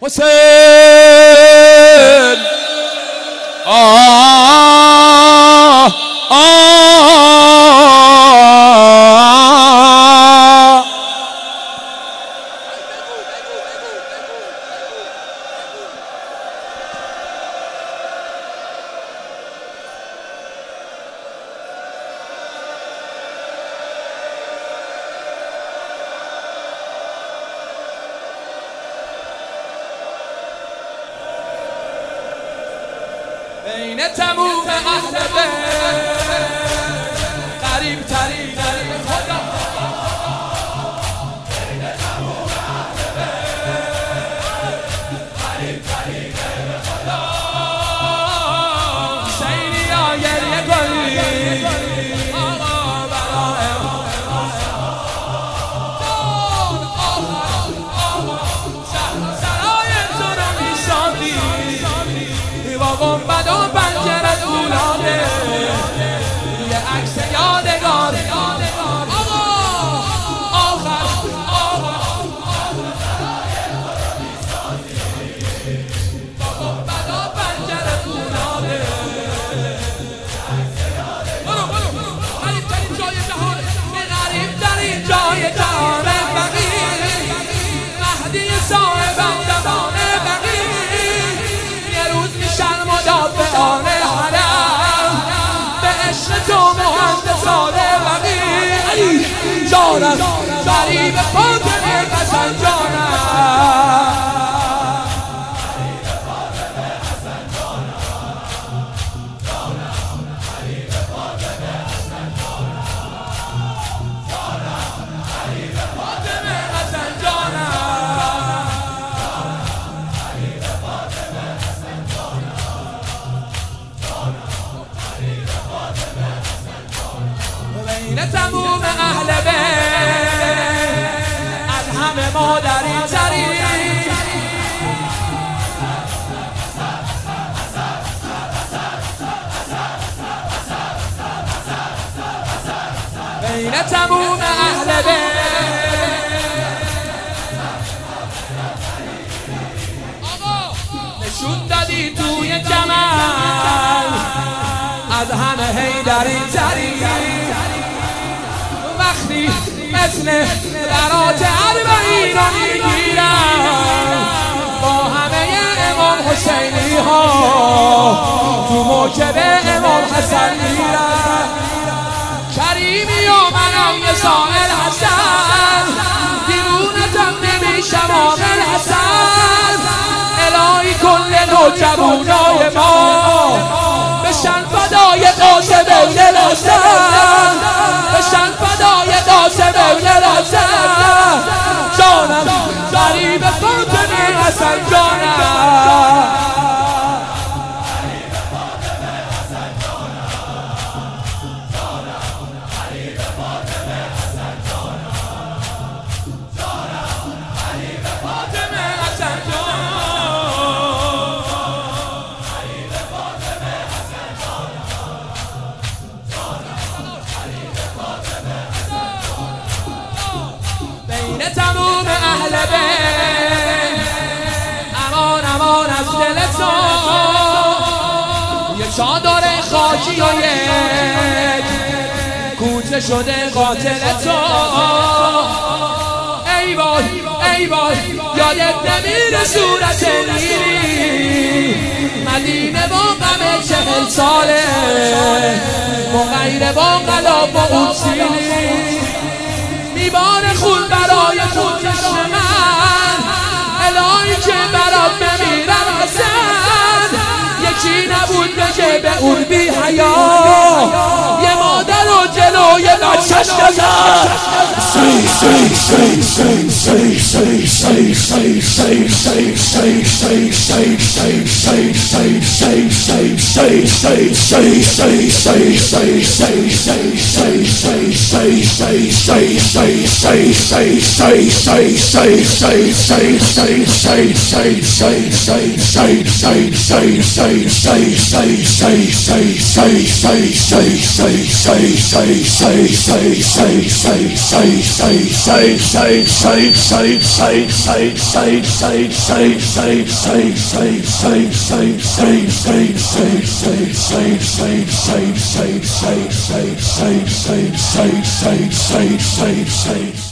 حسین بین تموم اهل بیت قریب ترین خدا بین تموم اهل بیت قریب ترین خدا حسینی یا گریه کنی آقا برای سرای تو رو میسازی با گنبد و پنجره طولانه یه عکس یادگار آقا آخر با گنبد و پنجره طولانه برو غریب ترین جای جهان غریب ترین جای جهان فقیر مهدی صاحب زمان فقیر مدافعان حرم به عشق تو مهندسان وقیع جانم غریب فاطمه حسن جانم بین تموم اهل بیت از همه مادری ترین بین تموم اهل بیت نشون دادی توی جمال از همه حیدری ترین وقتی مثل برات اربعین رو میگیرم با همه امام حسینی ها تو موکب امام حسن میرم کریمی و منم یه سائل حسن دیوونتم نمیشم آقل حسن الهی کل نوجوانای ما بشن فدای قاسم ابن الحسن بشن فدای قاسم ابن الحسن جانم غریب فاطمه حسن جانم تموم اهل بیت امان امان از دل تو یه چادر خاکی و یک کوچه شده قاتل تو ای وای ای وای یادت نمیره صورت نیلی مدینه با غم 40 ساله مغیر با غلاف و اون سیلی میبان خون برای تو چشم من الهی که برات بمیرم حسن یکی نبود بگه به اون بی حیا یه مادر و جلوی بچه‌ش نزد say